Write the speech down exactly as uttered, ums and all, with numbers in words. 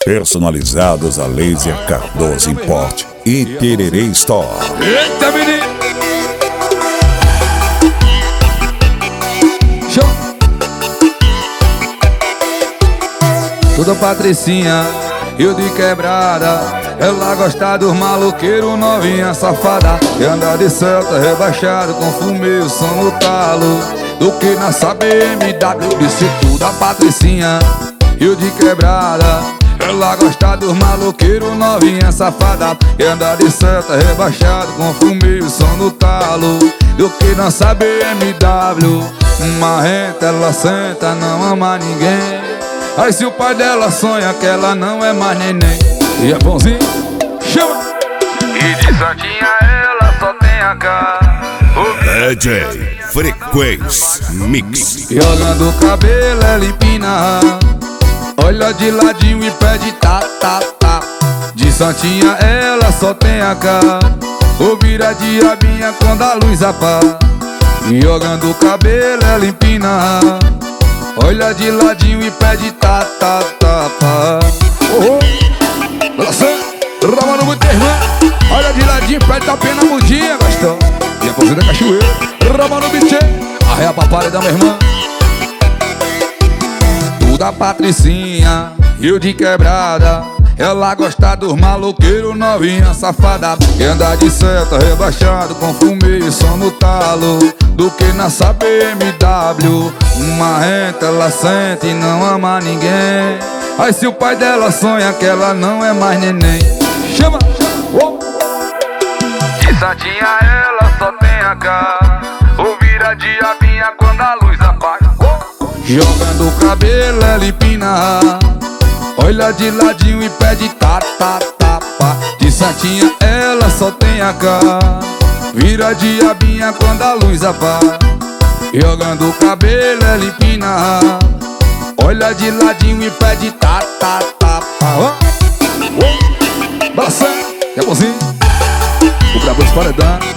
Personalizados a laser Cardoso Import e Tererê Store. Eita, menino! Show! Toda Patricinha, eu de quebrada. Ela gosta dos maloqueiros, novinha safada. E anda de Celta rebaixado, com fumê, o som no talo. Do que nessa B M W, disse tudo a Patricinha, eu de quebrada. Ela gosta dos maloqueiros, novinha safada. E anda de Celta rebaixado, com fumê, o som no talo. Do que nossa B M W, uma renta, ela senta, não ama ninguém. Aí se o pai dela sonha que ela não é mais neném. E é bonzinho, chama! E de santinha ela só tem a cara. D J Frequência Mix. Jogando o cabelo ela empina, olha de ladinho e pede tá, tá, tá. De santinha ela só tem a cara. Ou vira diabinha quando a luz apaga. Jogando o cabelo ela empina, olha de ladinho e pede tá, tá, tá, tá. Oh, oh. Balançando, ramando muito irmã. Olha de ladinho e pede tapinha na mudinha, gostou? E a fazenda cachoeira, ramando o bichê. Arreia pra parede da minha irmã. Tudo a Patricinha, eu de quebrada. Ela gosta dos maloqueiros, novinha safada. E anda de Celta rebaixado, com fumê e som no talo. Do que nessa B M W, uma renta, ela sente e não ama ninguém. Aí se o pai dela sonha que ela não é mais neném. Chama! Oh. De santinha ela só tem a cara. Ou vira diabinha quando a luz apaga. Oh. Jogando o cabelo ela empina, olha de ladinho e pede tá, tá, tá, pá. De santinha ela só tem a cara. Vira diabinha quando a luz apaga. Jogando o cabelo ela empina, olha de ladinho e pede tá, tá, tá, pá. Oh, oh. Balançando, é bonzinho. O brabo dos paredão.